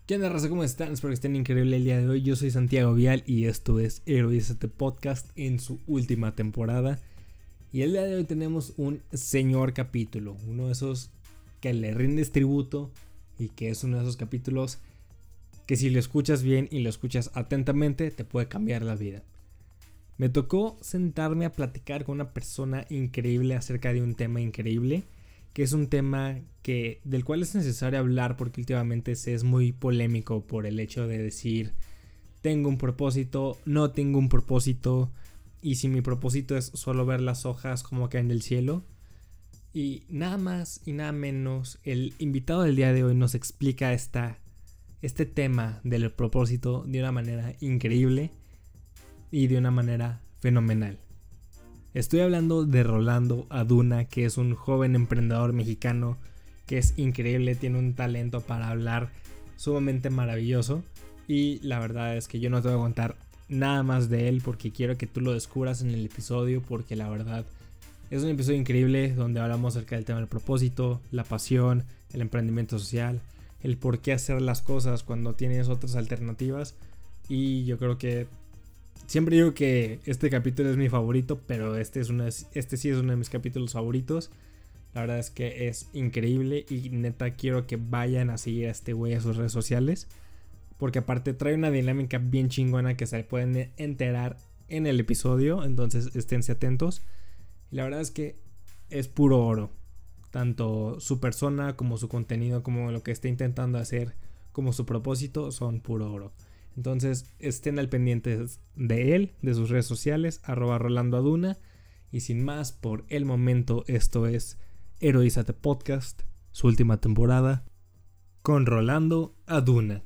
¿Qué onda, raza? ¿Cómo están? Espero que estén increíble el día de hoy. Yo soy Santiago Vial y esto es Heroízate Podcast en su última temporada. Y el día de hoy tenemos un señor capítulo, uno de esos que le rindes tributo y que es uno de esos capítulos que si lo escuchas bien y lo escuchas atentamente te puede cambiar la vida. Me tocó sentarme a platicar con una persona increíble acerca de un tema increíble, que es un tema del cual es necesario hablar porque últimamente se es muy polémico por el hecho de decir tengo un propósito, no tengo un propósito, y si mi propósito es solo ver las hojas como caen del cielo. Y nada más y nada menos, el invitado del día de hoy nos explica este tema del propósito de una manera increíble y de una manera fenomenal. Estoy hablando de Rolando Aduna, que es un joven emprendedor mexicano que es increíble, tiene un talento para hablar sumamente maravilloso, y la verdad es que yo no te voy a contar nada más de él porque quiero que tú lo descubras en el episodio, porque la verdad es un episodio increíble donde hablamos acerca del tema del propósito, la pasión, el emprendimiento social, el por qué hacer las cosas cuando tienes otras alternativas. Y yo creo que siempre digo que este capítulo es mi favorito, pero este sí es uno de mis capítulos favoritos. La verdad es que es increíble y neta quiero que vayan a seguir a este güey a sus redes sociales, porque aparte trae una dinámica bien chingona que se pueden enterar en el episodio, entonces esténse atentos. Y la verdad es que es puro oro, tanto su persona como su contenido, como lo que está intentando hacer, como su propósito, son puro oro. Entonces estén al pendiente de él, de sus redes sociales, @RolandoAduna. Y sin más por el momento, esto es Heroízate Podcast, su última temporada, con Rolando Aduna.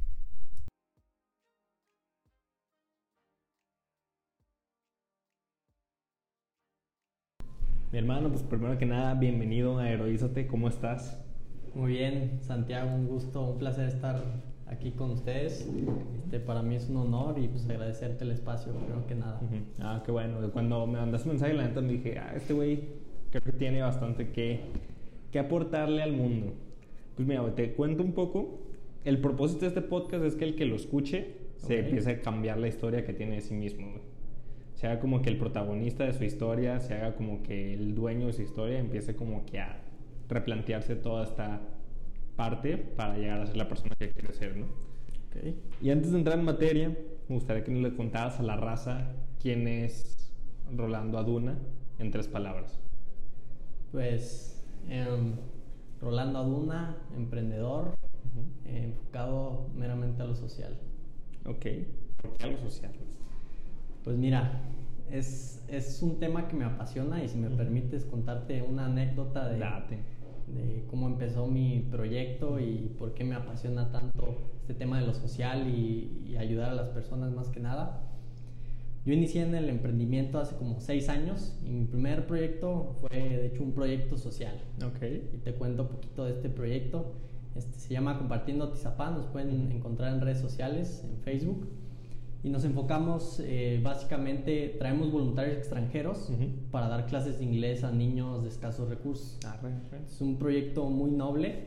Mi hermano, pues primero que nada, bienvenido a Heroízate, ¿cómo estás? Muy bien, Santiago, un gusto, un placer estar aquí con ustedes. Para mí es un honor y pues agradecerte el espacio, primero que nada. Ah, qué bueno. Cuando me mandaste un mensaje, la neta me dije, este güey creo que tiene bastante que aportarle al mundo. Pues mira, te cuento un poco. El propósito de este podcast es que el que lo escuche se empiece a cambiar la historia que tiene de sí mismo, güey. Se haga como que el protagonista de su historia, se haga como que el dueño de su historia, empiece como que a replantearse toda esta parte para llegar a ser la persona que quiere ser, ¿no? Okay. Y antes de entrar en materia, me gustaría que nos le contaras a la raza quién es Rolando Aduna en 3 palabras. Pues Rolando Aduna, emprendedor, enfocado meramente a lo social. Ok, ¿por qué a lo social? Pues mira, es un tema que me apasiona, y si me permites contarte una anécdota de cómo empezó mi proyecto y por qué me apasiona tanto este tema de lo social y ayudar a las personas más que nada. Yo inicié en el emprendimiento hace como 6 años y mi primer proyecto fue de hecho un proyecto social. Okay. Y te cuento un poquito de este proyecto. Se llama Compartiendo Atizapán, nos pueden encontrar en redes sociales, en Facebook. Y nos enfocamos, básicamente, traemos voluntarios extranjeros para dar clases de inglés a niños de escasos recursos. Es un proyecto muy noble.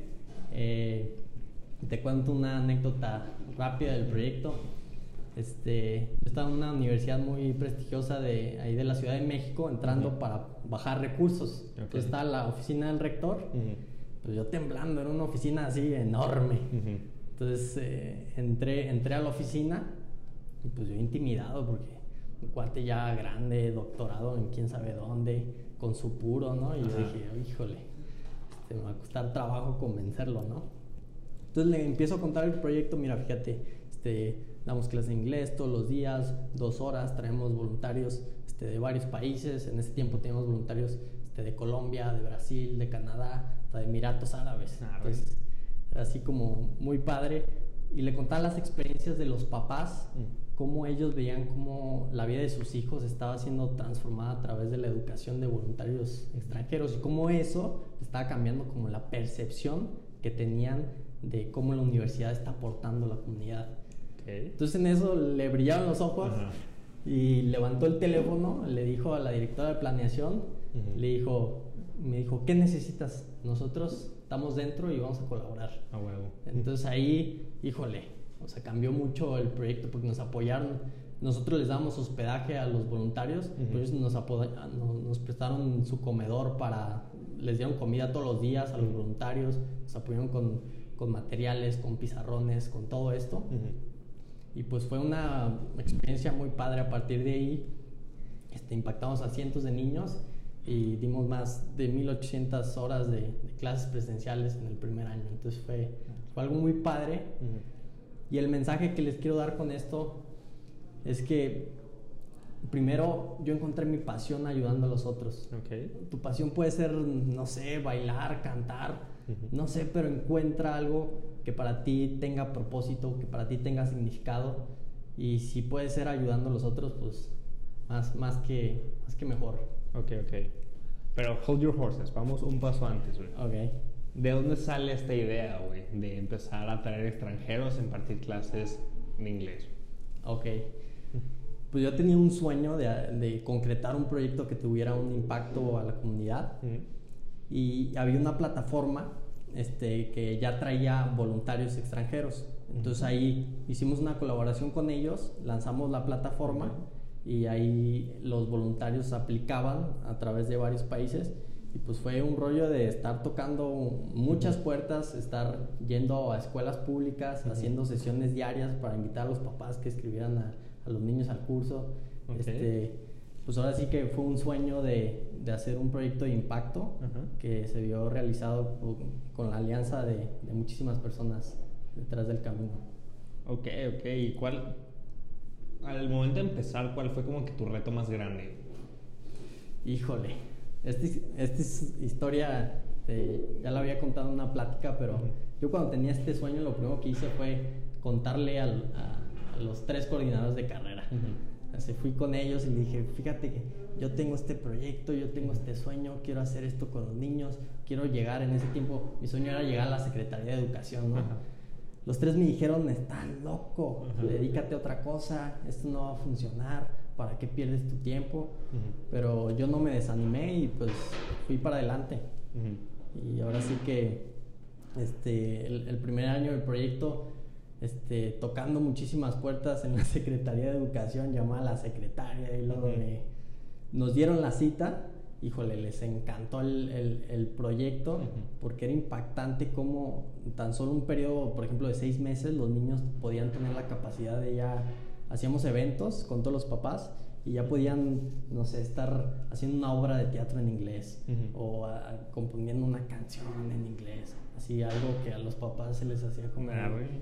Te cuento una anécdota rápida del proyecto. Yo estaba en una universidad muy prestigiosa de ahí de la Ciudad de México, entrando para bajar recursos. Okay. Entonces estaba la oficina del rector, pues yo temblando, era una oficina así enorme. Entonces entré a la oficina. Y pues yo intimidado porque un cuate ya grande, doctorado en quién sabe dónde, con su puro, ¿no? Y yo dije, híjole, me va a costar trabajo convencerlo, ¿no? Entonces le empiezo a contar el proyecto. Mira, fíjate, damos clases de inglés todos los días, 2 horas, traemos voluntarios de varios países. En ese tiempo teníamos voluntarios de Colombia, de Brasil, de Canadá, hasta de Emiratos Árabes. Entonces era así como muy padre. Y le contaba las experiencias de los papás, cómo ellos veían cómo la vida de sus hijos estaba siendo transformada a través de la educación de voluntarios extranjeros, y cómo eso estaba cambiando como la percepción que tenían de cómo la universidad está aportando a la comunidad. Okay. Entonces en eso le brillaron los ojos y levantó el teléfono, le dijo a la directora de planeación, me dijo, ¿qué necesitas? Nosotros estamos dentro y vamos a colaborar. Huevo. Entonces ahí híjole, o sea, cambió mucho el proyecto porque nos apoyaron. Nosotros les damos hospedaje a los voluntarios, pues nos prestaron su comedor les dieron comida todos los días a los voluntarios, nos apoyaron con materiales, con pizarrones, con todo esto. Y pues fue una experiencia muy padre. A partir de ahí impactamos a cientos de niños y dimos más de 1800 horas de clases presenciales en el primer año. Entonces fue algo muy padre. Y el mensaje que les quiero dar con esto es que primero yo encontré mi pasión ayudando a los otros. Tu pasión puede ser, no sé, bailar, cantar, no sé, pero encuentra algo que para ti tenga propósito, que para ti tenga significado, y si puede ser ayudando a los otros, pues más que mejor. Ok. Pero hold your horses, vamos un paso antes, güey. Ok. ¿De dónde sale esta idea, güey, de empezar a traer extranjeros a impartir clases de inglés? Ok. Pues yo tenía un sueño de concretar un proyecto que tuviera un impacto a la comunidad. Y había una plataforma que ya traía voluntarios extranjeros. Entonces ahí hicimos una colaboración con ellos, lanzamos la plataforma y ahí los voluntarios aplicaban a través de varios países. Y pues fue un rollo de estar tocando muchas puertas, estar yendo a escuelas públicas, haciendo sesiones diarias para invitar a los papás que escribieran a los niños al curso. Pues ahora sí que fue un sueño de hacer un proyecto de impacto que se vio realizado con la alianza de muchísimas personas detrás del camino. Ok. ¿Y al momento de empezar, cuál fue como que tu reto más grande? Híjole, esta historia ya la había contado en una plática, pero yo cuando tenía este sueño lo primero que hice fue contarle a los 3 coordinadores de carrera. Así fui con ellos y le dije, fíjate que yo tengo este proyecto, yo tengo este sueño, quiero hacer esto con los niños, quiero llegar. En ese tiempo mi sueño era llegar a la Secretaría de Educación, ¿no? Los 3 me dijeron, estás loco, dedícate a otra cosa, esto no va a funcionar, ¿para qué pierdes tu tiempo? Pero yo no me desanimé y pues fui para adelante. Y ahora sí que el primer año del proyecto, tocando muchísimas puertas en la Secretaría de Educación, llamaba a la secretaria y luego nos dieron la cita. Híjole, les encantó el proyecto porque era impactante como tan solo un periodo, por ejemplo, de 6 meses, los niños podían tener la capacidad de hacíamos eventos con todos los papás y ya podían, no sé, estar haciendo una obra de teatro en inglés o componiendo una canción en inglés, así algo que a los papás se les hacía como...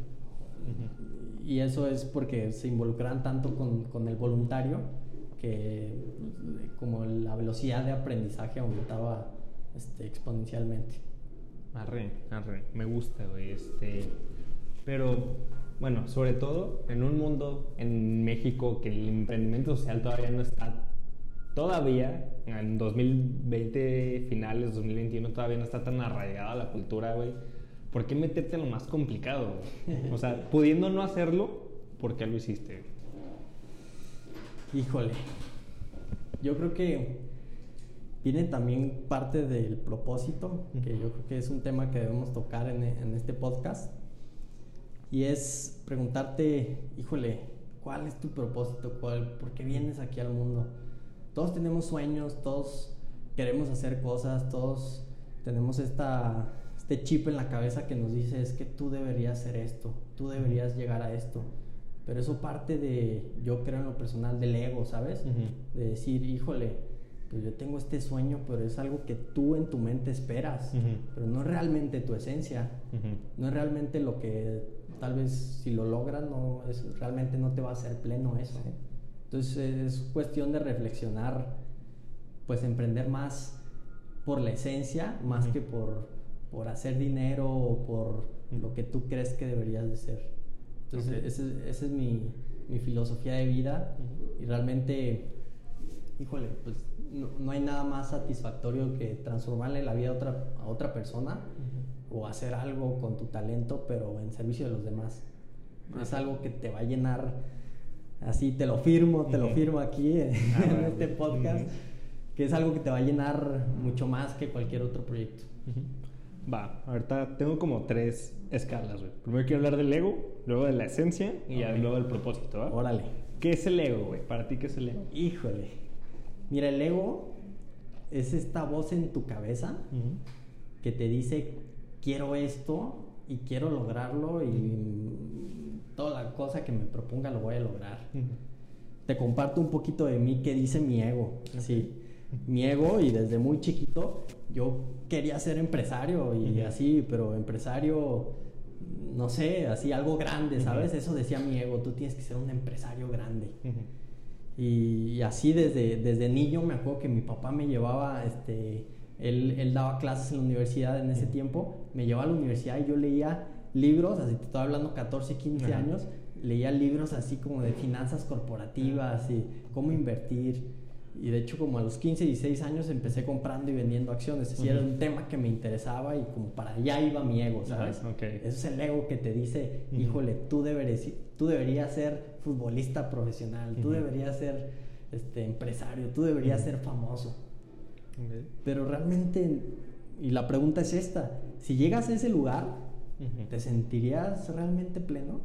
Y eso es porque se involucraban tanto con el voluntario que como la velocidad de aprendizaje aumentaba exponencialmente. Arre, me gusta, güey. Pero bueno, sobre todo en un mundo en México que el emprendimiento social todavía no está, en 2020 finales, 2021 todavía no está tan arraigada la cultura, güey. ¿Por qué meterte en lo más complicado, güey? O sea, pudiendo no hacerlo, ¿por qué lo hiciste? Híjole, yo creo que viene también parte del propósito, que yo creo que es un tema que debemos tocar en este podcast, y es preguntarte, híjole, ¿cuál es tu propósito? ¿Por qué vienes aquí al mundo? Todos tenemos sueños, todos queremos hacer cosas, todos tenemos este chip en la cabeza que nos dice es que tú deberías hacer esto, tú deberías llegar a esto. Pero eso parte de, yo creo en lo personal, del ego, ¿sabes? De decir, híjole, pues yo tengo este sueño, pero es algo que tú en tu mente esperas, pero no es realmente tu esencia, no es realmente lo que tal vez si lo logras, realmente no te va a hacer pleno eso. Entonces es cuestión de reflexionar, pues emprender más por la esencia, más que por hacer dinero o por lo que tú crees que deberías de ser. Entonces esa es mi filosofía de vida y realmente, híjole, pues no hay nada más satisfactorio que transformarle la vida a otra persona o hacer algo con tu talento, pero en servicio de los demás. Es algo que te va a llenar, así te lo firmo aquí en este podcast, que es algo que te va a llenar mucho más que cualquier otro proyecto. Va, ahorita tengo como 3 escalas, güey. Primero quiero hablar del ego, luego de la esencia y ya luego del propósito, ¿va? Órale. ¿Qué es el ego, güey? Para ti, ¿qué es el ego? Híjole. Mira, el ego es esta voz en tu cabeza que te dice, quiero esto y quiero lograrlo y toda la cosa que me proponga lo voy a lograr. Te comparto un poquito de mí que dice mi ego. Sí, mi ego, y desde muy chiquito yo quería ser empresario y así, pero empresario, no sé, así algo grande, ¿sabes? Eso decía mi ego, tú tienes que ser un empresario grande. Y así desde niño me acuerdo que mi papá me llevaba, él daba clases en la universidad en ese tiempo, me llevaba a la universidad y yo leía libros, así te estoy hablando 14, 15 años, leía libros así como de finanzas corporativas y cómo invertir. Y de hecho como a los 15, 16 años empecé comprando y vendiendo acciones. Es decir, era un tema que me interesaba y como para allá iba mi ego, ¿sabes? Okay. Eso es el ego que te dice, híjole, tú deberías ser futbolista profesional, tú deberías ser empresario, tú deberías ser famoso. Pero realmente, y la pregunta es esta, si llegas a ese lugar, ¿te sentirías realmente pleno?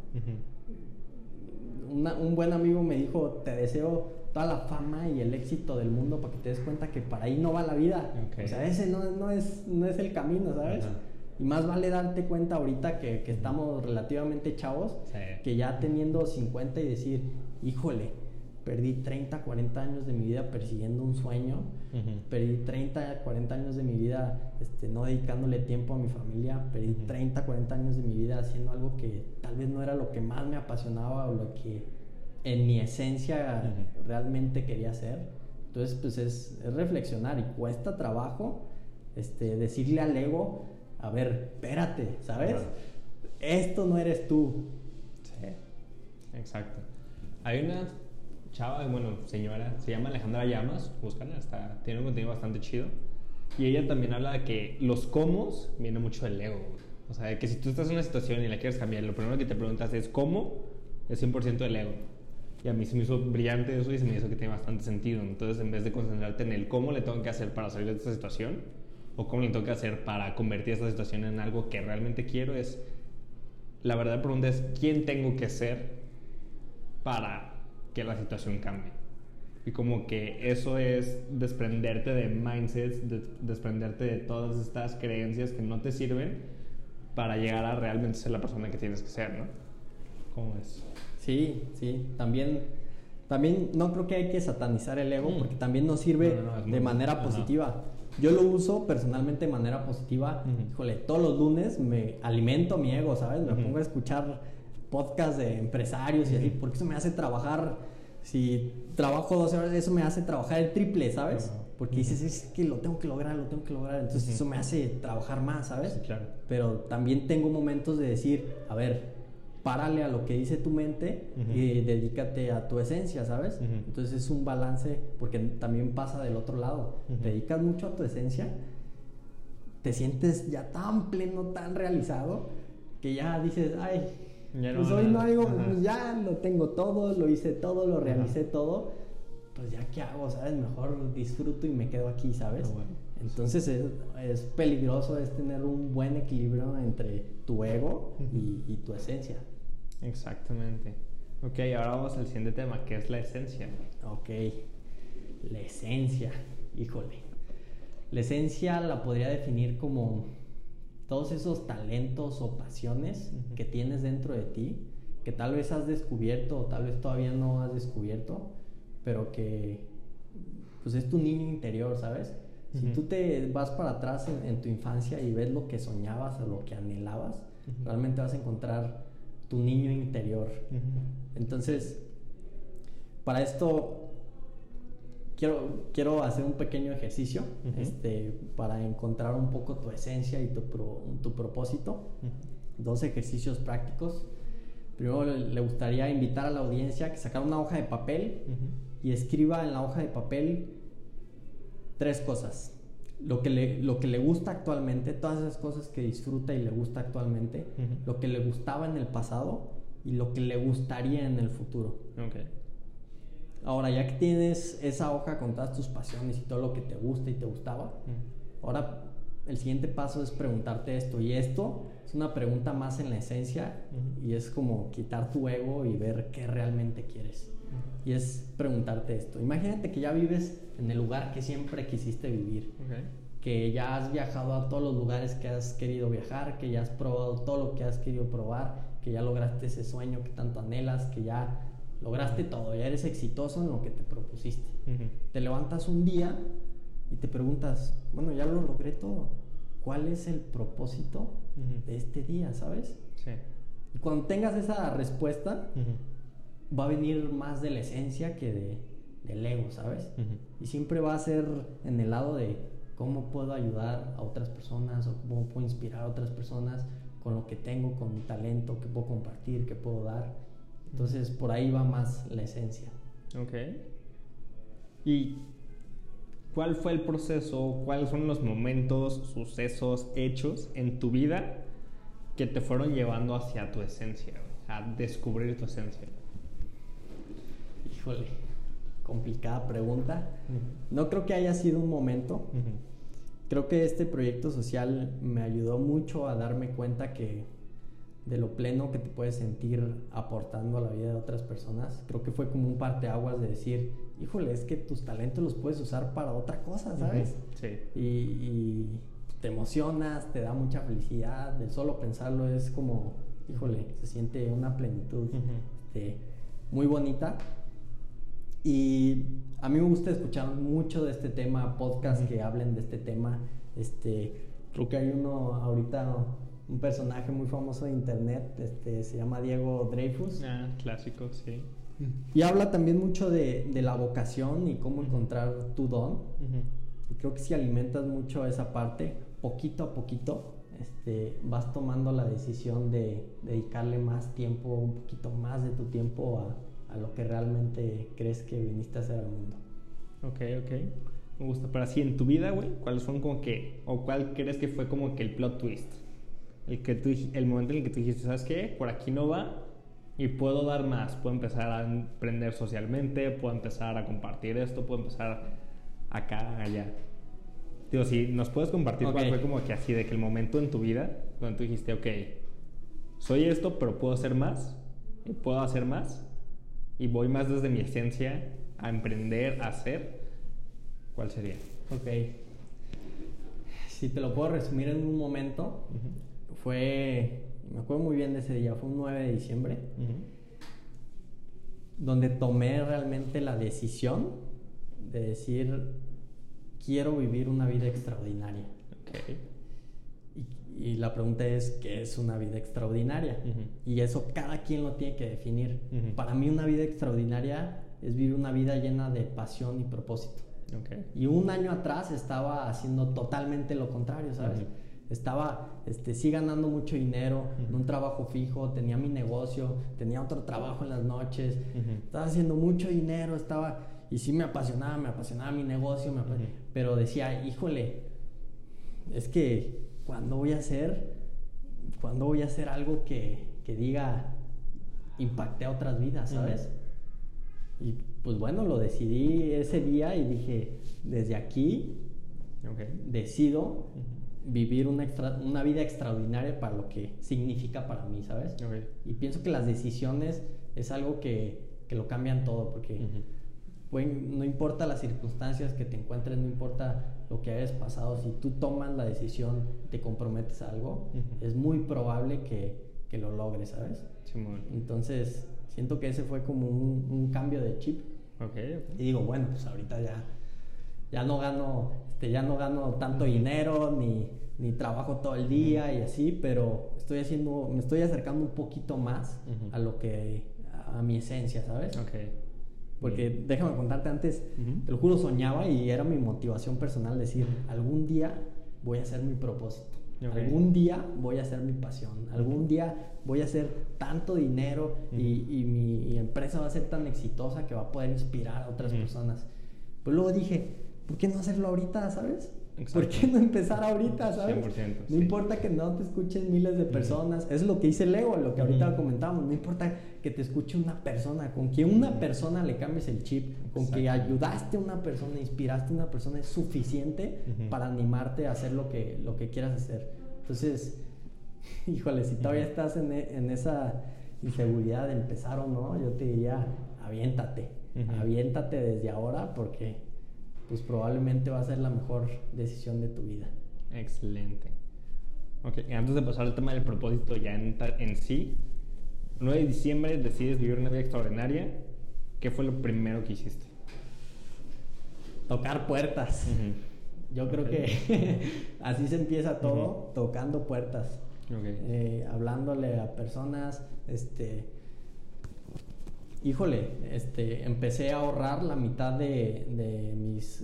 Un buen amigo me dijo, te deseo toda la fama y el éxito del mundo para que te des cuenta que para ahí no va la vida. O sea, ese no es el camino, ¿sabes? Y más vale darte cuenta ahorita que estamos relativamente chavos, que ya teniendo 50 y decir, híjole, perdí 30, 40 años de mi vida persiguiendo un sueño, perdí 30, 40 años de mi vida no dedicándole tiempo a mi familia, perdí 30, 40 años de mi vida haciendo algo que tal vez no era lo que más me apasionaba o lo que en mi esencia realmente quería hacer. Entonces pues es reflexionar y cuesta trabajo decirle al ego, a ver, espérate, ¿sabes? Esto no eres tú. Sí, exacto. Hay una chava, bueno, señora, se llama Alejandra Llamas, búscala, tiene un contenido bastante chido. Y ella también habla de que los cómo viene mucho del ego. O sea, de que si tú estás en una situación y la quieres cambiar, lo primero que te preguntas es ¿cómo? Es 100% del ego. Y a mí se me hizo brillante eso y se me hizo que tiene bastante sentido. Entonces, en vez de concentrarte en el cómo le tengo que hacer para salir de esta situación o cómo le tengo que hacer para convertir esta situación en algo que realmente quiero, la verdadera pregunta es ¿quién tengo que ser para que la situación cambie? Y como que eso es desprenderte de mindsets, desprenderte de todas estas creencias que no te sirven para llegar a realmente ser la persona que tienes que ser, ¿no? ¿Cómo es? Sí, también no creo que hay que satanizar el ego porque también nos sirve de manera positiva. Yo lo uso personalmente de manera positiva. Híjole, todos los lunes me alimento mi ego, ¿sabes? Me pongo a escuchar podcasts de empresarios y así, porque eso me hace trabajar. Si trabajo 12 horas, eso me hace trabajar el triple, ¿sabes? Porque dices, es que lo tengo que lograr. Entonces eso me hace trabajar más, ¿sabes? Sí, claro. Pero también tengo momentos de decir, a ver, párale a lo que dice tu mente y dedícate a tu esencia, ¿sabes? Entonces es un balance, porque también pasa del otro lado. Te dedicas mucho a tu esencia, te sientes ya tan pleno, tan realizado, que ya dices, ay, ya pues hoy no digo, pues ya lo tengo todo, lo hice todo, lo realicé todo, pues ya qué hago, ¿sabes? Mejor disfruto y me quedo aquí, ¿sabes? Bueno, entonces es peligroso, es tener un buen equilibrio entre tu ego y tu esencia. Exactamente. Ok, ahora vamos al siguiente tema, que es la esencia. Ok, la esencia, híjole. La esencia la podría definir como todos esos talentos o pasiones que tienes dentro de ti, que tal vez has descubierto o tal vez todavía no has descubierto, pero que pues es tu niño interior, ¿sabes? Si tú te vas para atrás en tu infancia y ves lo que soñabas o lo que anhelabas, realmente vas a encontrar tu niño interior. Entonces, para esto quiero hacer un pequeño ejercicio para encontrar un poco tu esencia y tu propósito. 2 ejercicios prácticos. Primero le gustaría invitar a la audiencia que sacara una hoja de papel y escriba en la hoja de papel 3 cosas. Lo que le gusta actualmente, todas esas cosas que disfruta y le gusta actualmente, lo que le gustaba en el pasado y lo que le gustaría en el futuro. Okay. Ahora, ya que tienes esa hoja con todas tus pasiones y todo lo que te gusta y te gustaba, ahora el siguiente paso es preguntarte esto. Y esto es una pregunta más en la esencia, y es como quitar tu ego y ver qué realmente quieres. Y es preguntarte esto. Imagínate que ya vives en el lugar que siempre quisiste vivir. Que ya has viajado a todos los lugares que has querido viajar, que ya has probado todo lo que has querido probar, que ya lograste ese sueño que tanto anhelas, que ya lograste todo, ya eres exitoso en lo que te propusiste. Te levantas un día y te preguntas, bueno, ya lo logré todo. ¿Cuál es el propósito de este día, sabes? Sí. Y cuando tengas esa respuesta, va a venir más de la esencia que del ego, ¿sabes? Y siempre va a ser en el lado de cómo puedo ayudar a otras personas, o cómo puedo inspirar a otras personas con lo que tengo, con mi talento, que puedo compartir, que puedo dar. Entonces por ahí va más la esencia. Ok. ¿Y cuál fue el proceso, cuáles son los momentos, sucesos, hechos en tu vida que te fueron llevando hacia tu esencia, a descubrir tu esencia? Híjole, complicada pregunta. No creo que haya sido un momento. Creo que este proyecto social me ayudó mucho a darme cuenta que de lo pleno que te puedes sentir aportando a la vida de otras personas. Creo que fue como un parteaguas de decir, híjole, es que tus talentos los puedes usar para otra cosa, ¿sabes? Sí. Y te emocionas, te da mucha felicidad. De solo pensarlo es como, híjole, se siente una plenitud muy bonita. Y a mí me gusta escuchar mucho de este tema, podcasts que hablen de este tema. Creo que hay uno ahorita, un personaje muy famoso de internet, se llama Diego Dreyfus. Clásico, sí. Y habla también mucho de la vocación y cómo encontrar tu don. Y creo que si alimentas mucho esa parte, poquito a poquito, vas tomando la decisión de dedicarle más tiempo, un poquito más de tu tiempo a lo que realmente crees que viniste a hacer al mundo. Ok. Me gusta. Pero así, en tu vida, güey, ¿cuáles son como que, o cuál crees que fue como que el plot twist? El momento en el que tú dijiste, ¿sabes qué? Por aquí no va y puedo dar más. Puedo empezar a emprender socialmente, puedo empezar a compartir esto, puedo empezar acá, allá. Digo, si nos puedes compartir cuál fue como que así, de que el momento en tu vida donde tú dijiste, ok, soy esto, pero puedo hacer más, y puedo hacer más, y voy más desde mi esencia a emprender, a hacer. ¿Cuál sería? Ok. Si te lo puedo resumir en un momento, me acuerdo muy bien de ese día, fue un 9 de diciembre, donde tomé realmente la decisión de decir, quiero vivir una vida extraordinaria. Okay. Y la pregunta es, ¿qué es una vida extraordinaria? Y eso cada quien lo tiene que definir. Para mí una vida extraordinaria es vivir una vida llena de pasión y propósito. Okay. Y un año atrás estaba haciendo totalmente lo contrario, ¿sabes? Estaba, sí ganando mucho dinero, en un trabajo fijo, tenía mi negocio, tenía otro trabajo en las noches, estaba haciendo mucho dinero, y sí me apasionaba mi negocio, pero decía, híjole, es que ¿cuándo voy a hacer algo que diga, impacté a otras vidas, ¿sabes? Y pues bueno, lo decidí ese día y dije, desde aquí decido vivir una vida extraordinaria para lo que significa para mí, ¿sabes? Y pienso que las decisiones es algo que lo cambian todo, porque no importa las circunstancias que te encuentres, no importa lo que hayas pasado, si tú tomas la decisión, te comprometes a algo, es muy probable que lo logres, ¿sabes? Sí, entonces siento que ese fue como un cambio de chip. Y digo, bueno, pues ahorita ya no gano tanto dinero, ni trabajo todo el día y así, pero me estoy acercando un poquito más a mi esencia, ¿sabes? Porque déjame contarte antes, te lo juro, soñaba y era mi motivación personal decir, algún día voy a hacer mi propósito. Algún día voy a hacer mi pasión, algún día voy a hacer tanto dinero y mi empresa va a ser tan exitosa que va a poder inspirar a otras personas. Pues luego dije, ¿por qué no hacerlo ahorita, sabes? Exacto. ¿Por qué no empezar ahorita, sabes? 100%, No importa que no te escuchen miles de personas. Eso es lo que dice Leo, lo que ahorita comentábamos. No importa que te escuche una persona. Con que una persona le cambies el chip, con que ayudaste a una persona, inspiraste a una persona, es suficiente para animarte a hacer lo que quieras hacer. Entonces, híjole, si todavía estás en esa inseguridad de empezar o no, yo te diría, aviéntate. Aviéntate desde ahora, porque pues probablemente va a ser la mejor decisión de tu vida. Excelente. Ok, y antes de pasar al tema del propósito ya en sí, 9 de diciembre decides vivir una vida extraordinaria. ¿Qué fue lo primero que hiciste? Tocar puertas. Yo creo que así se empieza todo, tocando puertas. Hablándole a personas, híjole, empecé a ahorrar la mitad de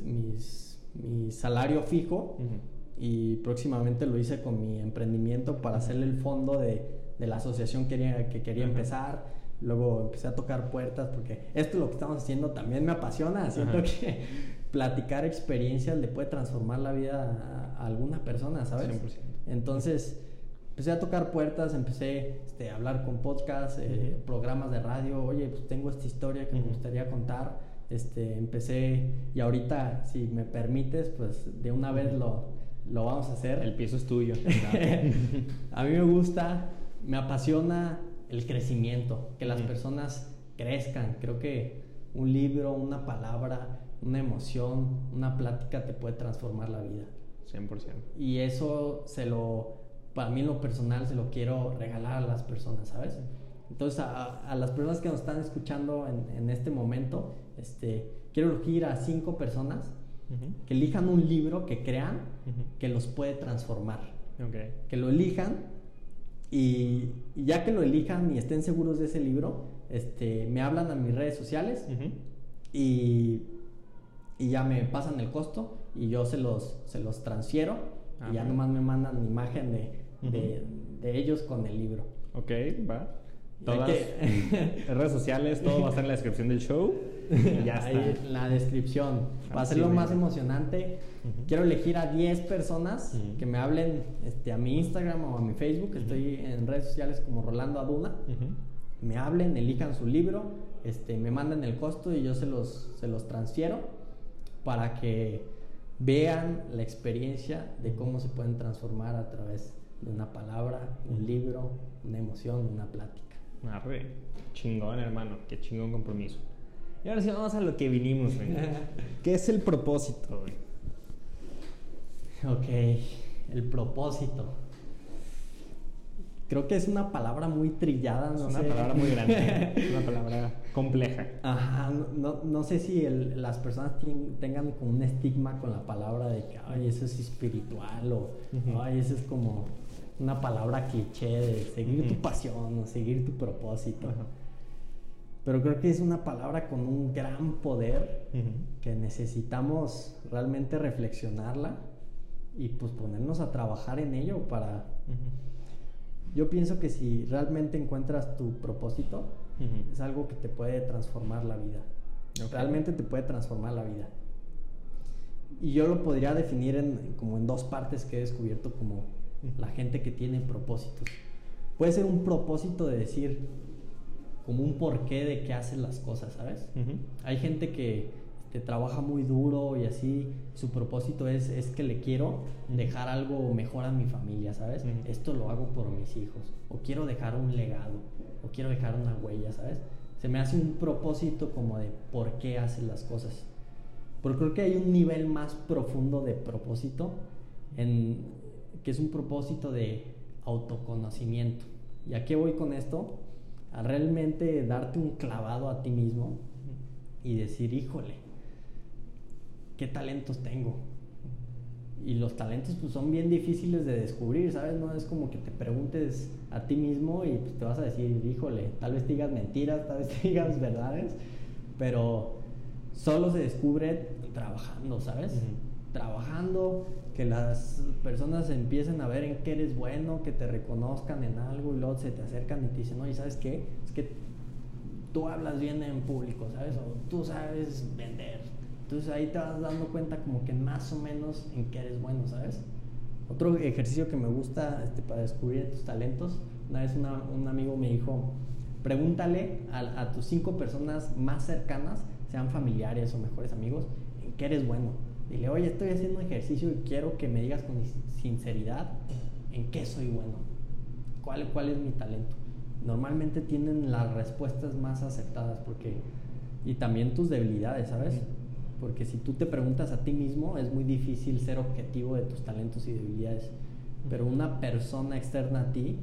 mi salario fijo y próximamente lo hice con mi emprendimiento para hacerle el fondo de la asociación que quería empezar. Luego empecé a tocar puertas porque esto es lo que estamos haciendo, también me apasiona. Siento que platicar experiencias le puede transformar la vida a alguna persona, ¿sabes? 100%. Entonces empecé a tocar puertas, empecé a hablar con podcasts, programas de radio. Oye, pues tengo esta historia que me gustaría contar. Empecé, y ahorita, si me permites, pues de una vez lo vamos a hacer. El piso es tuyo. A mí me gusta, me apasiona el crecimiento, que las personas crezcan. Creo que un libro, una palabra, una emoción, una plática te puede transformar la vida. 100%. Y eso para mí en lo personal se lo quiero regalar a las personas, ¿sabes? Entonces a las personas que nos están escuchando en este momento, quiero elegir a 5 personas que elijan un libro que crean que los puede transformar. Que lo elijan y ya que lo elijan y estén seguros de ese libro, me hablan a mis redes sociales y ya me pasan el costo y yo se los transfiero y ya nomás me mandan imagen de ellos con el libro. Ok, va. Todas redes sociales, todo va a estar en la descripción del show. Y ya está. Ahí en la descripción. Va a ser lo más emocionante. Quiero elegir a 10 personas que me hablen a mi Instagram o a mi Facebook. Estoy en redes sociales como Rolando Aduna. Me hablen, elijan su libro, me mandan el costo y yo se los transfiero para que vean la experiencia de cómo se pueden transformar a través de una palabra, un libro, una emoción, una plática. Arre, chingón, hermano, qué chingón compromiso. Y ahora sí vamos a lo que vinimos, güey. ¿Qué es el propósito, güey? Ok, el propósito. Creo que es una palabra muy trillada, no sé. Es una palabra muy grande, es una palabra compleja. Ajá, no sé si las personas tengan como un estigma con la palabra de que, ay, eso es espiritual o, ay, eso es como una palabra cliché de seguir tu pasión o seguir tu propósito. Pero creo que es una palabra con un gran poder que necesitamos realmente reflexionarla y pues ponernos a trabajar en ello para... Yo pienso que si realmente encuentras tu propósito, es algo que te puede transformar la vida. Realmente te puede transformar la vida. Y yo lo podría definir como en 2 partes que he descubierto como la gente que tiene propósitos. Puede ser un propósito de decir como un porqué de qué haces las cosas, ¿sabes? Hay gente que trabaja muy duro y así, su propósito es que le quiero dejar algo mejor a mi familia, ¿sabes? Esto lo hago por mis hijos, o quiero dejar un legado, o quiero dejar una huella, ¿sabes? Se me hace un propósito como de por qué haces las cosas. Pero creo que hay un nivel más profundo de propósito, que es un propósito de autoconocimiento. ¿Y a qué voy con esto? A realmente darte un clavado a ti mismo y decir, híjole, ¿qué talentos tengo? Y los talentos pues son bien difíciles de descubrir, ¿sabes? No es como que te preguntes a ti mismo y pues te vas a decir, híjole, tal vez te digas mentiras, tal vez te digas verdades, pero solo se descubre trabajando, ¿sabes? Trabajando, que las personas empiecen a ver en qué eres bueno, que te reconozcan en algo y luego se te acercan y te dicen, oye, ¿sabes qué? Es que tú hablas bien en público, ¿sabes? O tú sabes vender, Entonces ahí te vas dando cuenta como que más o menos en qué eres bueno, ¿sabes? Otro ejercicio que me gusta para descubrir tus talentos, una vez un amigo me dijo, pregúntale a tus 5 personas más cercanas, sean familiares o mejores amigos, en qué eres bueno. Dile, oye, estoy haciendo un ejercicio y quiero que me digas con sinceridad en qué soy bueno, cuál es mi talento. Normalmente tienen las respuestas más acertadas y también tus debilidades, ¿sabes? Porque si tú te preguntas a ti mismo, es muy difícil ser objetivo de tus talentos y debilidades. Pero una persona externa a ti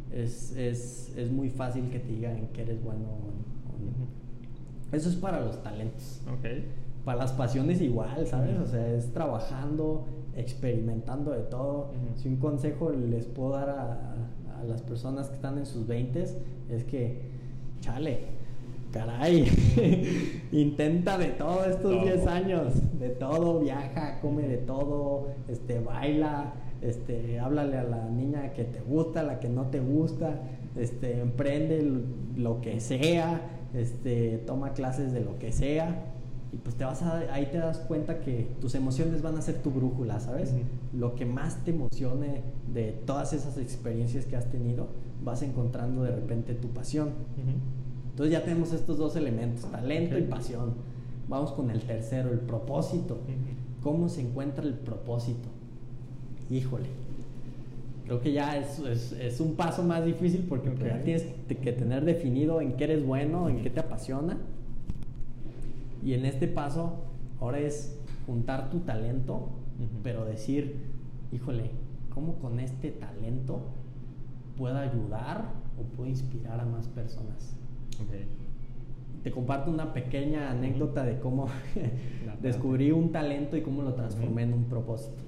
es muy fácil que te diga en qué eres bueno o no. Eso es para los talentos. Okay. Para las pasiones igual, ¿sabes? O sea, es trabajando, experimentando de todo. Si un consejo les puedo dar a las personas que están en sus 20s es que, chale, caray, intenta de todo estos 10 años, de todo, viaja, come de todo, baila, háblale a la niña que te gusta, a la que no te gusta, emprende lo que sea, toma clases de lo que sea, y pues ahí te das cuenta que tus emociones van a ser tu brújula, ¿sabes? Lo que más te emocione de todas esas experiencias que has tenido, vas encontrando de repente tu pasión. Entonces ya tenemos estos 2 elementos, talento y pasión. Vamos con el tercero, el propósito. ¿Cómo se encuentra el propósito? Híjole, creo que ya es un paso más difícil porque ya tienes que tener definido en qué eres bueno, en qué te apasiona. Y en este paso, ahora es juntar tu talento, pero decir, híjole, ¿cómo con este talento puedo ayudar o puedo inspirar a más personas? Okay. Te comparto una pequeña anécdota de cómo descubrí un talento y cómo lo transformé en un propósito.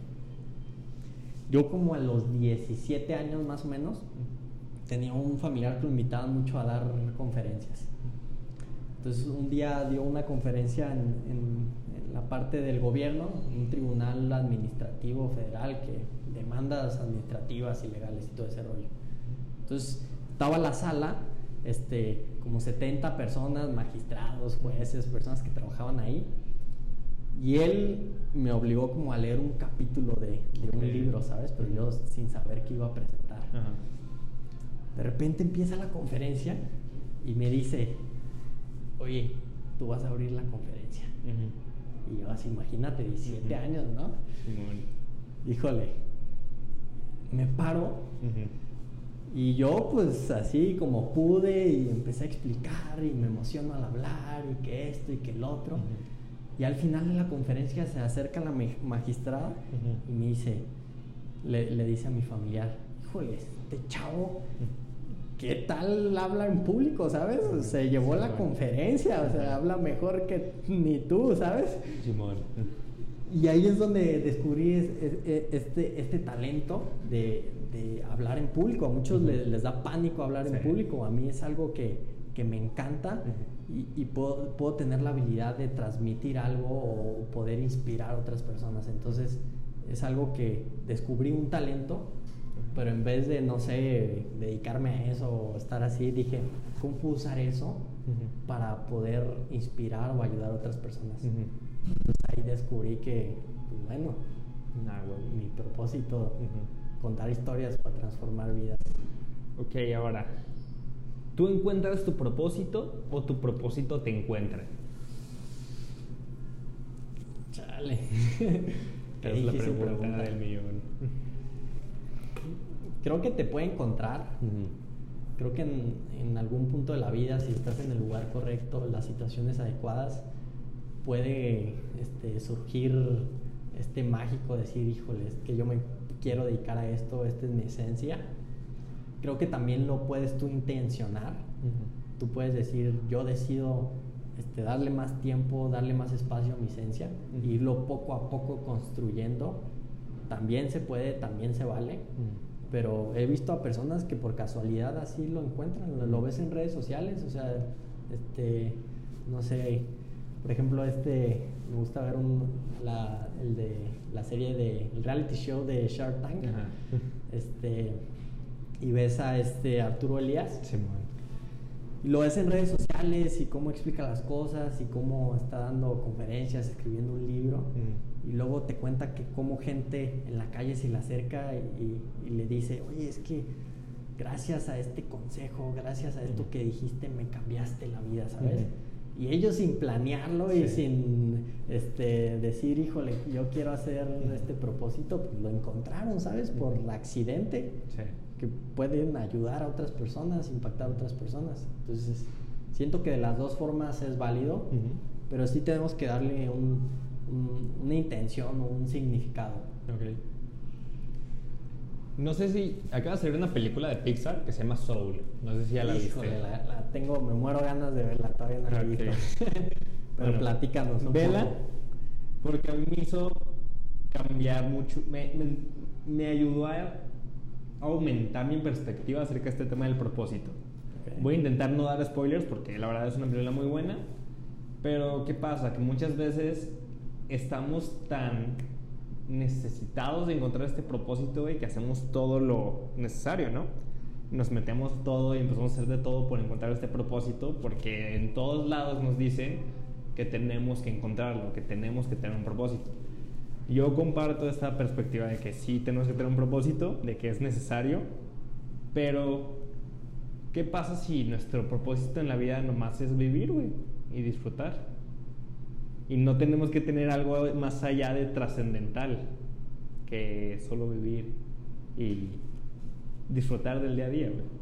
Yo como a los 17 años más o menos tenía un familiar que lo invitaba mucho a dar conferencias. Entonces un día dio una conferencia en la parte del gobierno, un tribunal administrativo federal que demandas administrativas y legales y todo ese rollo. Entonces estaba la sala, como 70 personas, magistrados, jueces, personas que trabajaban ahí, y él me obligó como a leer un capítulo de un libro, ¿sabes? Pero yo sin saber qué iba a presentar. De repente empieza la conferencia y me dice, oye, tú vas a abrir la conferencia. Y yo así, imagínate, 17 años, ¿no? Híjole, me paro y yo pues así como pude y empecé a explicar y me emociono al hablar y que esto y que el otro. Y al final de la conferencia se acerca la magistrada y me dice, le dice a mi familiar, híjole, este chavo, ¿qué tal habla en público, sabes? Se llevó la conferencia, o sea, habla mejor que ni tú, ¿sabes? Simón. Y ahí es donde descubrí este talento de hablar en público. A muchos les da pánico hablar en público. A mí es algo que me encanta y puedo tener la habilidad de transmitir algo o poder inspirar a otras personas. Entonces es algo que descubrí un talento, pero en vez de, no sé, dedicarme a eso o estar así, dije, ¿cómo puedo usar eso para poder inspirar o ayudar a otras personas? Entonces ahí descubrí que, pues bueno, mi propósito, contar historias para transformar vidas. Ok, ahora, ¿tú encuentras tu propósito o tu propósito te encuentra? Chale. Es la pregunta del millón. Creo que te puede encontrar. Creo que en algún punto de la vida, si estás en el lugar correcto, las situaciones adecuadas, puede surgir mágico, decir, híjole, es que yo me quiero dedicar a esto, esta es mi esencia. Creo que también lo puedes tú intencionar. Tú puedes decir, yo decido darle más tiempo, darle más espacio a mi esencia, e irlo poco a poco construyendo. También se puede, también se vale. Pero he visto a personas que por casualidad así lo encuentran, lo ves en redes sociales, o sea, no sé, por ejemplo, me gusta ver la serie el reality show de Shark Tank, y ves a Arturo Elías, Y lo ves en redes sociales y cómo explica las cosas y cómo está dando conferencias, escribiendo un libro. Y luego te cuenta que cómo gente en la calle se le acerca y le dice, oye, es que gracias a este consejo, gracias a esto que dijiste, me cambiaste la vida, ¿sabes? Y ellos sin planearlo y sin decir, híjole, yo quiero hacer este propósito, pues lo encontraron, ¿sabes? Por accidente. Sí. Que pueden ayudar a otras personas, impactar a otras personas. Entonces, siento que de las dos formas es válido, pero sí tenemos que darle una intención o un significado. Okay. No sé si acaba de salir una película de Pixar que se llama Soul. No sé si ya la viste. La tengo, me muero ganas de verla, todavía no la he visto. Pero bueno, platícanos. Vela, porque a mí me hizo cambiar mucho, me ayudó a aumentar mi perspectiva acerca de este tema del propósito. Okay. Voy a intentar no dar spoilers porque la verdad es una película muy buena, pero ¿qué pasa? Que muchas veces estamos tan necesitados de encontrar este propósito, güey, que hacemos todo lo necesario, ¿no? Nos metemos todo y empezamos a hacer de todo por encontrar este propósito, porque en todos lados nos dicen que tenemos que encontrarlo, que tenemos que tener un propósito. Yo comparto esta perspectiva de que sí tenemos que tener un propósito, de que es necesario, pero ¿qué pasa si nuestro propósito en la vida nomás es vivir, güey, y disfrutar? Y no tenemos que tener algo más allá de trascendental que solo vivir y disfrutar del día a día, güey.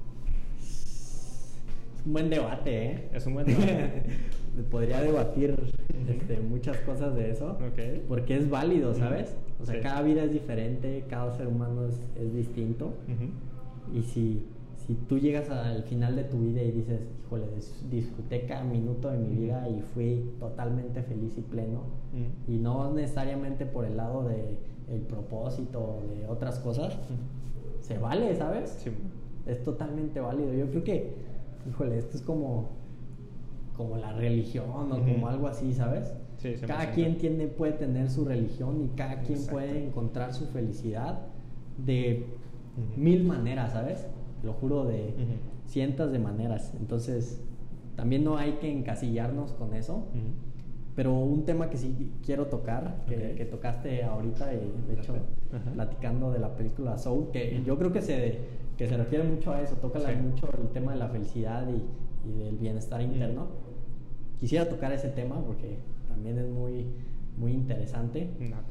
Es un buen debate, ¿eh? Es un buen debate. Podría debatir muchas cosas de eso, okay, porque es válido, ¿sabes? O sea, sí, cada vida es diferente, cada ser humano es distinto. Y si tú llegas al final de tu vida y dices, híjole, disfruté cada minuto de mi vida y fui totalmente feliz y pleno, y no necesariamente por el lado del propósito o de otras cosas, se vale, ¿sabes? Sí. Es totalmente válido. Yo creo que, híjole, esto es como la religión o como algo así, ¿sabes? Sí, cada quien puede tener su religión y cada quien puede encontrar su felicidad de mil maneras, ¿sabes? Lo juro, de cientos de maneras. Entonces, también no hay que encasillarnos con eso. Pero un tema que sí quiero tocar, que tocaste ahorita, y de hecho, platicando de la película Soul, que yo creo que se refiere mucho a eso, toca mucho el tema de la felicidad y del bienestar interno. Quisiera tocar ese tema porque también es muy, muy interesante.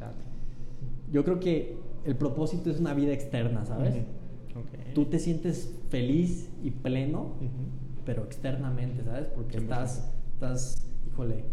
Yo creo que el propósito es una vida externa, ¿sabes? Okay. Tú te sientes feliz y pleno, pero externamente, ¿sabes? Porque estás híjole,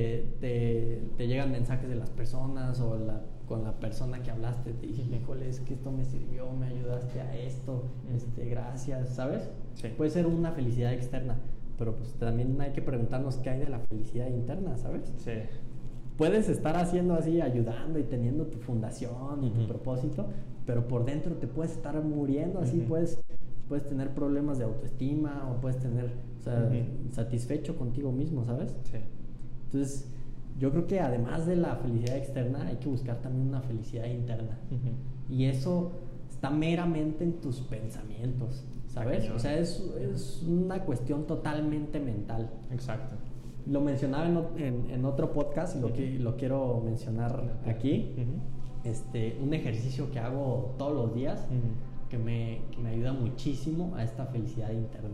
te llegan mensajes de las personas o con la persona que hablaste, te dicen, híjole, es que esto me sirvió, me ayudaste a esto, gracias, ¿sabes? Sí. Puede ser una felicidad externa, pero pues también hay que preguntarnos qué hay de la felicidad interna, ¿sabes? Sí. Puedes estar haciendo así, ayudando y teniendo tu fundación y tu propósito, pero por dentro te puedes estar muriendo, así puedes tener problemas de autoestima o puedes tener, satisfecho contigo mismo, ¿sabes? Sí. Entonces, yo creo que además de la felicidad externa, hay que buscar también una felicidad interna. Y eso está meramente en tus pensamientos, ¿sabes? O sea, es una cuestión totalmente mental. Exacto. Lo mencionaba en otro podcast y lo quiero mencionar aquí. Un ejercicio que hago todos los días que me ayuda muchísimo a esta felicidad interna.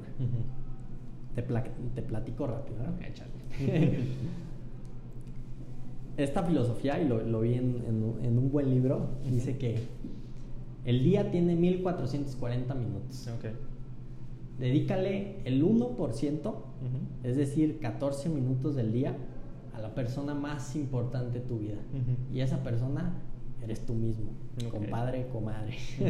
Te platico rápido, ¿no? Échale. Esta filosofía, y lo vi en un buen libro, dice que el día tiene 1440 minutos. Okay. Dedícale el 1%, es decir, 14 minutos del día, a la persona más importante de tu vida. Y esa persona eres tú mismo, compadre, comadre.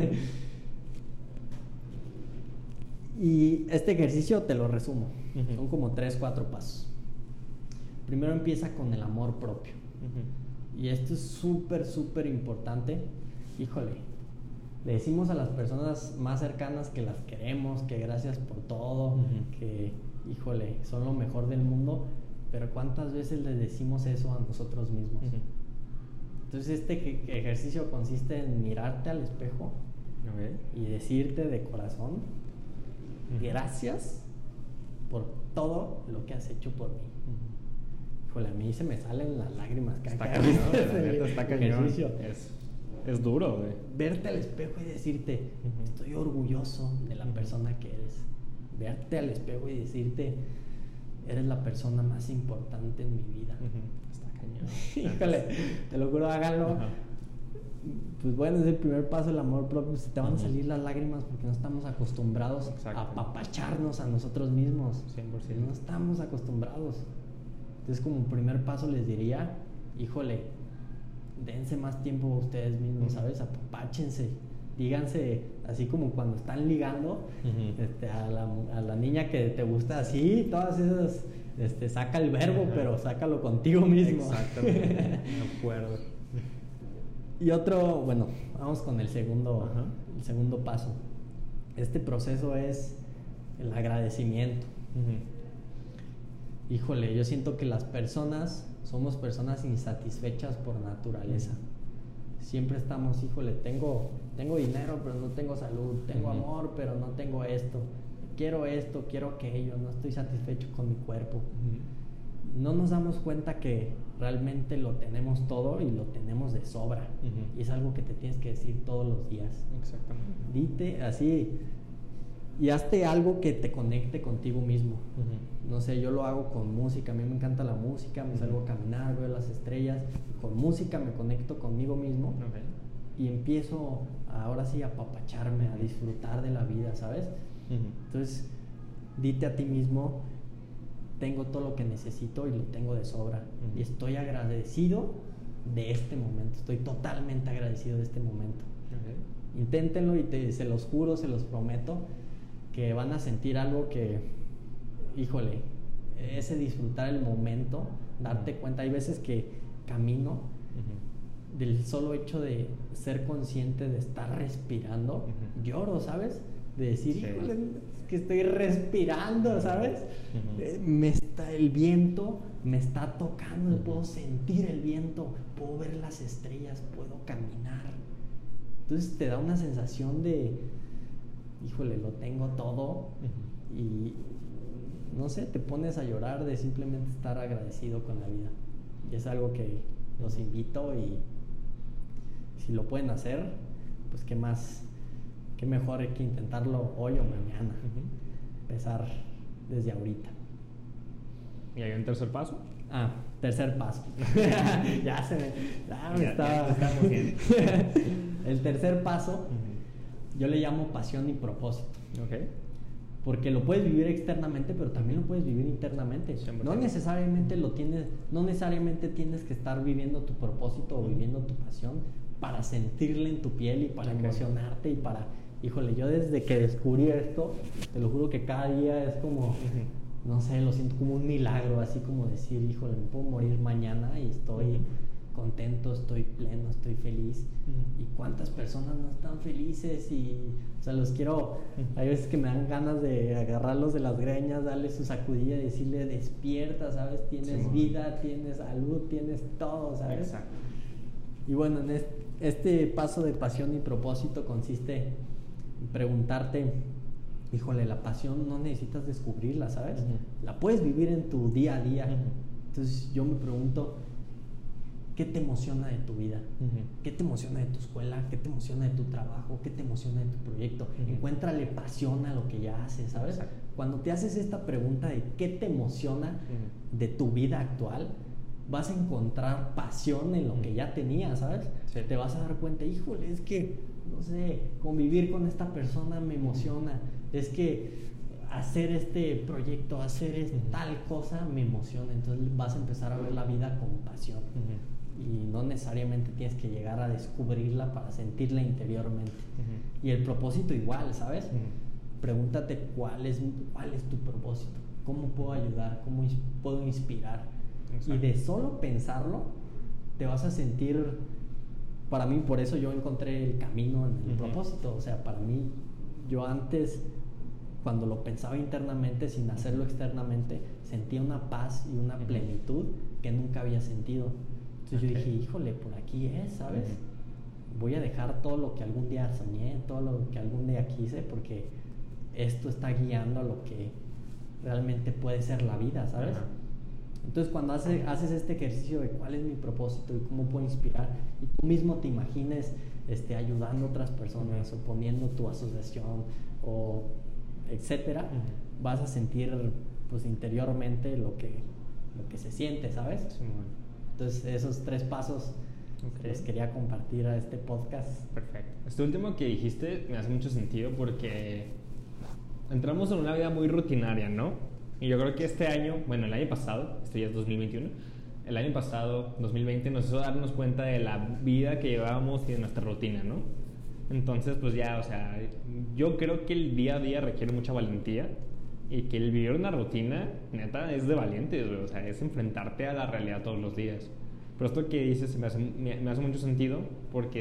Y este ejercicio te lo resumo. Son como 3-4 pasos. Primero empieza con el amor propio. Y esto es súper, súper importante. Híjole, le decimos a las personas más cercanas que las queremos, que gracias por todo, que, híjole, son lo mejor del mundo, pero ¿cuántas veces les decimos eso a nosotros mismos? Entonces este ejercicio consiste en mirarte al espejo y decirte de corazón, gracias por todo lo que has hecho por mí. Híjole, a mí se me salen las lágrimas. Está cañón, la neta está cañón. Es duro, güey. Verte al espejo y decirte, estoy orgulloso de la persona que eres. Verte al espejo y decirte, eres la persona más importante en mi vida. Está cañón. Híjole, te lo juro, háganlo. Pues bueno, es el primer paso del amor propio. Se te van a salir las lágrimas porque no estamos acostumbrados a apapacharnos a nosotros mismos. 100%. No estamos acostumbrados. Entonces, como primer paso les diría, híjole, dense más tiempo a ustedes mismos, ¿sabes? Apapáchense. Díganse, así como cuando están ligando a la niña que te gusta, así, todas esas, saca el verbo, pero sácalo contigo mismo. Exactamente, de acuerdo. Y otro, bueno, vamos con el segundo paso. Este proceso es el agradecimiento. Híjole, yo siento que las personas somos personas insatisfechas por naturaleza. Siempre estamos, híjole, tengo dinero, pero no tengo salud, tengo amor, pero no tengo esto, quiero aquello, no estoy satisfecho con mi cuerpo. No nos damos cuenta que realmente lo tenemos todo y lo tenemos de sobra. Y es algo que te tienes que decir todos los días. Exactamente. Dite así y hazte algo que te conecte contigo mismo. No sé, yo lo hago con música. A mí me encanta la música, me salgo a caminar, veo las estrellas. Con música me conecto conmigo mismo. Y empiezo ahora sí a apapacharme, a disfrutar de la vida, ¿sabes? Entonces, dite a ti mismo, tengo todo lo que necesito y lo tengo de sobra. Y estoy agradecido de este momento. Estoy totalmente agradecido de este momento. Inténtenlo y se los juro, se los prometo, que van a sentir algo que, híjole, ese disfrutar el momento, darte cuenta. Hay veces que camino del solo hecho de ser consciente de estar respirando, lloro, ¿sabes? De decir, híjole, es que estoy respirando, ¿sabes? El viento me está tocando, puedo sentir el viento, puedo ver las estrellas, puedo caminar. Entonces te da una sensación de, híjole, lo tengo todo. Y no sé, te pones a llorar de simplemente estar agradecido con la vida. Y es algo que los invito, y si lo pueden hacer, pues qué más, qué mejor que intentarlo hoy o mañana. Empezar desde ahorita. ¿Y hay un tercer paso? Tercer paso. Ya estamos bien. El tercer paso, yo le llamo pasión y propósito. Porque lo puedes vivir externamente, pero también lo puedes vivir internamente. No necesariamente tienes que estar viviendo tu propósito o viviendo tu pasión para sentirle en tu piel y para emocionarte y para... Híjole, yo desde que descubrí esto, te lo juro que cada día es como... No sé, lo siento como un milagro, así como decir, híjole, me puedo morir mañana y estoy contento, estoy pleno, estoy feliz. ¿Y cuántas personas no están felices? Y, o sea, los quiero... Hay veces que me dan ganas de agarrarlos de las greñas, darles su sacudida y decirle, despierta, ¿sabes? Tienes vida, tienes salud, tienes todo, ¿sabes? Exacto. Y bueno, en este paso de pasión y propósito consiste en preguntarte, híjole, la pasión no necesitas descubrirla, ¿sabes? La puedes vivir en tu día a día. Entonces yo me pregunto, ¿qué te emociona de tu vida? ¿Qué te emociona de tu escuela? ¿Qué te emociona de tu trabajo? ¿Qué te emociona de tu proyecto? Encuéntrale pasión a lo que ya haces, ¿sabes? Exacto. Cuando te haces esta pregunta de qué te emociona de tu vida actual, vas a encontrar pasión en lo que ya tenías, ¿sabes? Sí. Te vas a dar cuenta, híjole, es que, no sé, convivir con esta persona me emociona. Es que hacer este proyecto, hacer tal cosa me emociona. Entonces vas a empezar a ver la vida con pasión. Y no necesariamente tienes que llegar a descubrirla para sentirla interiormente. Y el propósito igual, ¿sabes? Pregúntate cuál es tu propósito, cómo puedo ayudar, cómo puedo inspirar. Exacto. Y de solo pensarlo te vas a sentir, para mí, por eso yo encontré el camino en el propósito. O sea, para mí, yo antes, cuando lo pensaba internamente sin hacerlo externamente, sentía una paz y una plenitud que nunca había sentido. Entonces yo dije, híjole, por aquí es, ¿sabes? Voy a dejar todo lo que algún día soñé, todo lo que algún día quise, porque esto está guiando a lo que realmente puede ser la vida, ¿sabes? Ajá. Entonces cuando haces este ejercicio de cuál es mi propósito y cómo puedo inspirar, y tú mismo te imagines ayudando a otras personas o poniendo tu asociación o etcétera, vas a sentir pues interiormente lo que se siente, ¿sabes? Sí, bueno. Entonces esos 3 pasos les quería compartir a este podcast. Perfecto. Este último que dijiste me hace mucho sentido porque entramos en una vida muy rutinaria, ¿no? Y yo creo que este año, bueno, el año pasado, esto ya es 2021, el año pasado, 2020, nos hizo darnos cuenta de la vida que llevábamos y de nuestra rutina, ¿no? Entonces, pues ya, o sea, yo creo que el día a día requiere mucha valentía y que el vivir una rutina, neta, es de valientes, o sea, es enfrentarte a la realidad todos los días. Pero esto que dices me hace mucho sentido porque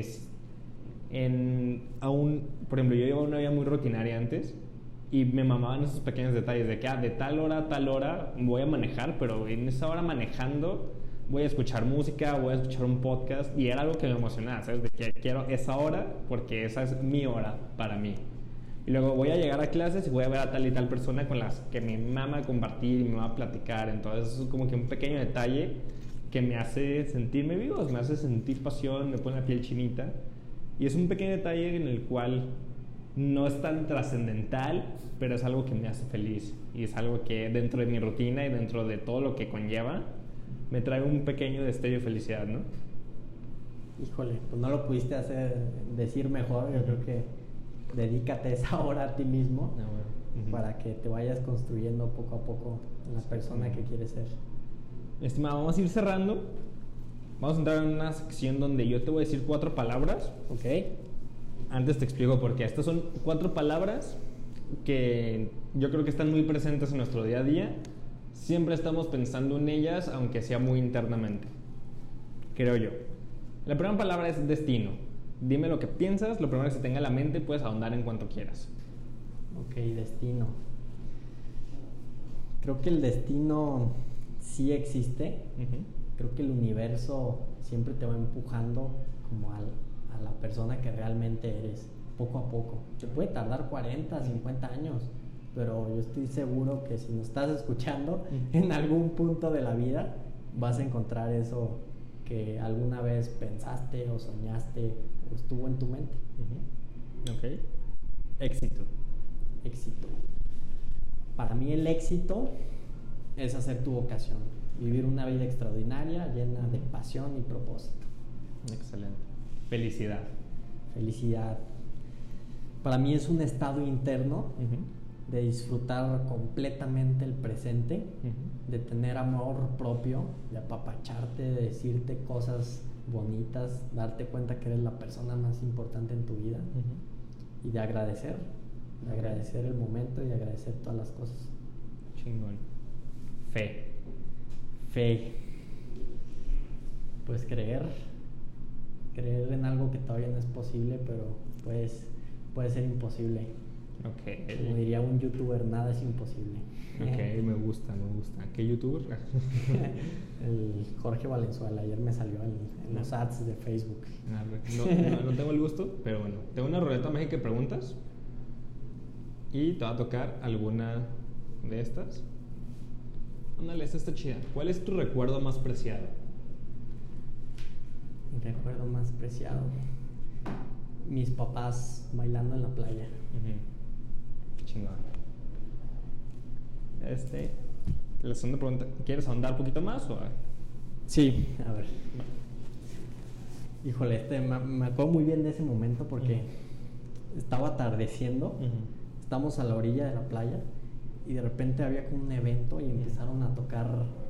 por ejemplo, yo llevaba una vida muy rutinaria antes y me mamaban esos pequeños detalles de que de tal hora a tal hora voy a manejar, pero en esa hora manejando voy a escuchar música, voy a escuchar un podcast, y era algo que me emocionaba, ¿sabes? De que quiero esa hora porque esa es mi hora para mí. Y luego voy a llegar a clases y voy a ver a tal y tal persona con las que me mama compartir y me va a platicar. Entonces es como que un pequeño detalle que me hace sentirme vivo, me hace sentir pasión, me pone la piel chinita. Y es un pequeño detalle en el cual no es tan trascendental, pero es algo que me hace feliz. Y es algo que dentro de mi rutina y dentro de todo lo que conlleva, me trae un pequeño destello de felicidad, ¿no? Híjole, pues no lo pudiste decir mejor. Yo creo que dedícate esa hora a ti mismo para que te vayas construyendo poco a poco la persona que quieres ser. Estimado, vamos a ir cerrando. Vamos a entrar en una sección donde yo te voy a decir 4 palabras. Ok. Antes te explico por qué. Estas son 4 palabras que yo creo que están muy presentes en nuestro día a día. Siempre estamos pensando en ellas, aunque sea muy internamente, creo yo. La primera palabra es destino. Dime lo que piensas, lo primero que se tenga en la mente, puedes ahondar en cuanto quieras. Ok, destino. Creo que el destino sí existe. Creo que el universo siempre te va empujando como a la persona que realmente eres, poco a poco. Te puede tardar 40, 50 años, pero yo estoy seguro que si nos estás escuchando, en algún punto de la vida vas a encontrar eso que alguna vez pensaste o soñaste o estuvo en tu mente. Ok. Éxito. Para mí el éxito es hacer tu vocación, vivir una vida extraordinaria, llena de pasión y propósito. Excelente. Felicidad. Para mí es un estado interno de disfrutar completamente el presente, de tener amor propio, de apapacharte, de decirte cosas bonitas, darte cuenta que eres la persona más importante en tu vida y de agradecer el momento y de agradecer todas las cosas. Chingón. Fe. Pues creer en algo que todavía no es posible, pero puede ser imposible. Ok. Como diría un youtuber, nada es imposible. Ok, me gusta. ¿Qué youtuber? El Jorge Valenzuela, ayer me salió en los ads de Facebook. No tengo el gusto, pero bueno. Tengo una ruleta mágica de preguntas y te va a tocar alguna de estas. Ándale, esta está chida. ¿Cuál es tu recuerdo más preciado? Mi recuerdo más preciado: mis papás bailando en la playa. Chingón. La segunda pregunta, ¿quieres ahondar un poquito más o...? Sí, a ver. Híjole, me acuerdo muy bien de ese momento porque estaba atardeciendo, estamos a la orilla de la playa y de repente había como un evento y empezaron a tocar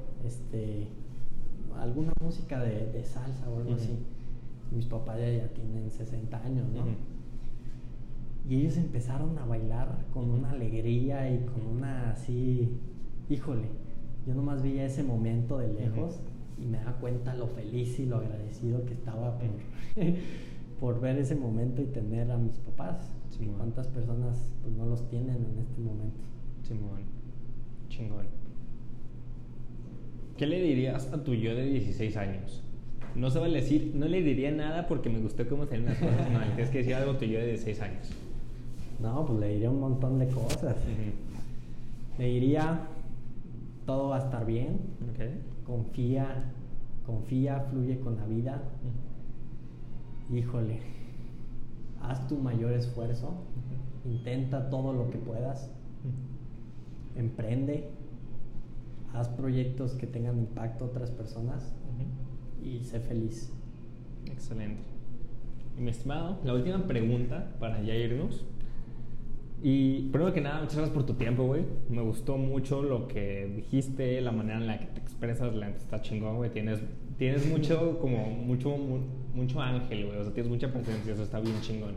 alguna música de salsa o algo así. Mis papás ya tienen 60 años, ¿no? Y ellos empezaron a bailar con una alegría y con una así, híjole, yo nomás veía ese momento de lejos y me daba cuenta lo feliz y lo agradecido que estaba por ver ese momento y tener a mis papás. Sí, ¿cuántas personas pues no los tienen en este momento? Chingón. ¿Qué le dirías a tu yo de 16 años? No se vale decir, no le diría nada porque me gustó cómo salieron las cosas. No, tienes que decir algo a tu yo de 16 años. No, pues le diría un montón de cosas. Le diría, todo va a estar bien. Okay. Confía, fluye con la vida. Híjole, haz tu mayor esfuerzo. Intenta todo lo que puedas. Emprende. Haz proyectos que tengan impacto a otras personas. Y sé feliz. Excelente. Y mi estimado, la última pregunta para ya irnos. Y primero que nada, muchas gracias por tu tiempo, güey. Me gustó mucho lo que dijiste, la manera en la que te expresas, la neta está chingón, güey. Tienes mucho, como, mucho ángel, güey. O sea, tienes mucha presencia, eso está bien chingón.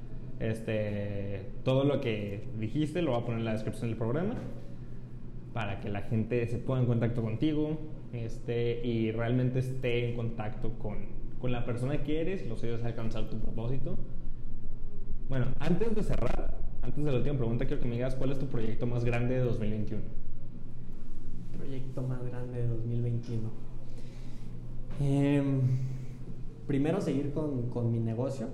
Todo lo que dijiste lo voy a poner en la descripción del programa para que la gente se ponga en contacto contigo, y realmente esté en contacto con la persona que eres y los ayudes a alcanzar tu propósito. Bueno, antes de la última pregunta, quiero que me digas cuál es tu proyecto más grande de 2021. Proyecto más grande de 2021. Primero seguir con mi negocio.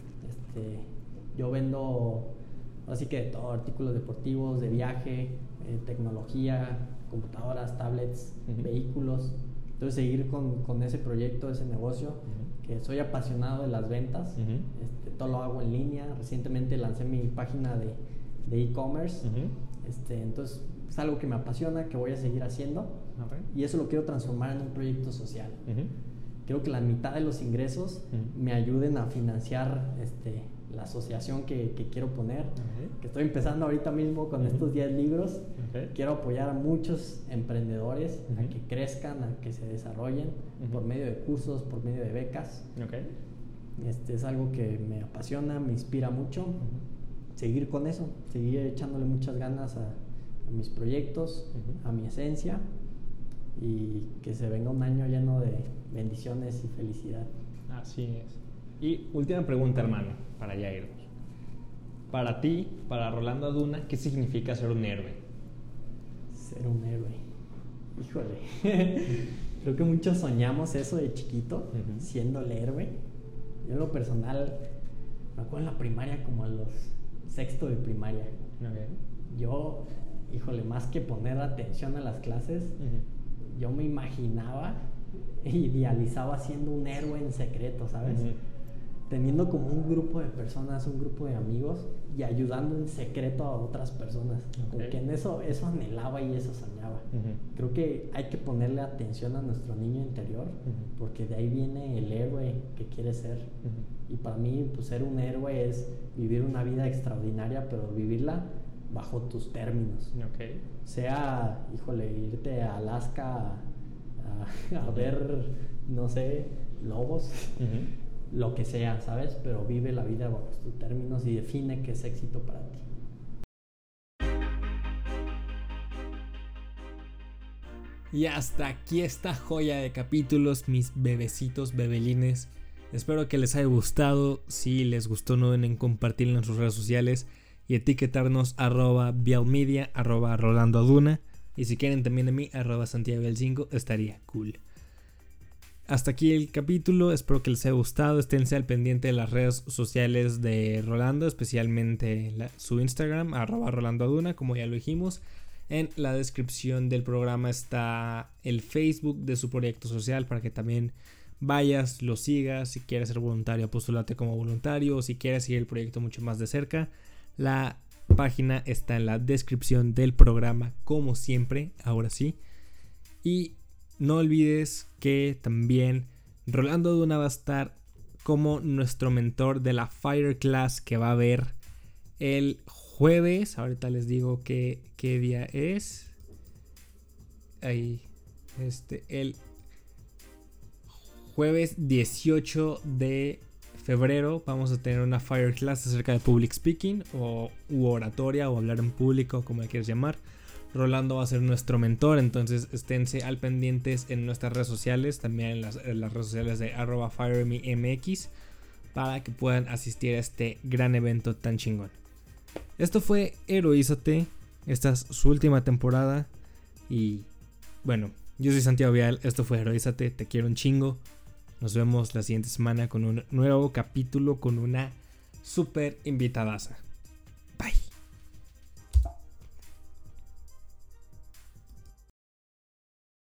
Yo vendo así que todo, artículos deportivos, de viaje, tecnología, computadoras, tablets, vehículos. Entonces seguir con ese proyecto, ese negocio, que soy apasionado de las ventas. Todo lo hago en línea. Recientemente lancé mi página de e-commerce. Entonces es algo que me apasiona, que voy a seguir haciendo. Y eso lo quiero transformar en un proyecto social. Creo que la mitad de los ingresos me ayuden a financiar la asociación que quiero poner, que estoy empezando ahorita mismo con estos 10 libros. Quiero apoyar a muchos emprendedores a que crezcan, a que se desarrollen por medio de cursos, por medio de becas. Es algo que me apasiona, me inspira mucho. Seguir con eso, seguir echándole muchas ganas a mis proyectos, a mi esencia, y que se venga un año lleno de bendiciones y felicidad. Así es. Y última pregunta, hermano, para ya irnos. Para ti, para Rolando Aduna, ¿qué significa ser un héroe? Ser un héroe. Híjole. Creo que muchos soñamos eso de chiquito, siendo el héroe. Yo en lo personal, me acuerdo en la primaria, como a los sexto de primaria. Yo, híjole, más que poner atención a las clases, yo me imaginaba e idealizaba siendo un héroe en secreto, ¿sabes? Teniendo como un grupo de personas, un grupo de amigos, y ayudando en secreto a otras personas. Porque en eso anhelaba y eso soñaba. Creo que hay que ponerle atención a nuestro niño interior, porque de ahí viene el héroe que quiere ser. Y para mí, pues, ser un héroe es vivir una vida extraordinaria, pero vivirla bajo tus términos. Sea, híjole, irte a Alaska a ver, no sé, lobos. Lo que sea, ¿sabes? Pero vive la vida bajo tus términos y define qué es éxito para ti. Y hasta aquí esta joya de capítulos, mis bebecitos, bebelines. Espero que les haya gustado. Si les gustó, no duden en compartirlo en sus redes sociales y etiquetarnos @bialmedia, @Rolando Aduna. Y si quieren también de mí, @SantiagoBial5, estaría cool. Hasta aquí el capítulo, espero que les haya gustado. Esténse al pendiente de las redes sociales de Rolando, especialmente su Instagram, @RolandoAduna, como ya lo dijimos. En la descripción del programa está el Facebook de su proyecto social para que también vayas, lo sigas. Si quieres ser voluntario, postúlate como voluntario. O si quieres seguir el proyecto mucho más de cerca, la página está en la descripción del programa, como siempre, ahora sí. Y no olvides que también Rolando Aduna va a estar como nuestro mentor de la Fire Class que va a haber el jueves. Ahorita les digo qué día es. Ahí, el jueves 18 de febrero vamos a tener una Fire Class acerca de public speaking u oratoria o hablar en público, como le quieras llamar. Rolando va a ser nuestro mentor, entonces esténse al pendientes en nuestras redes sociales, también en las redes sociales de @FireMeMX, para que puedan asistir a este gran evento tan chingón. Esto fue Heroízate, esta es su última temporada y bueno, yo soy Santiago Vial, esto fue Heroízate, te quiero un chingo. Nos vemos la siguiente semana con un nuevo capítulo con una super invitadaza.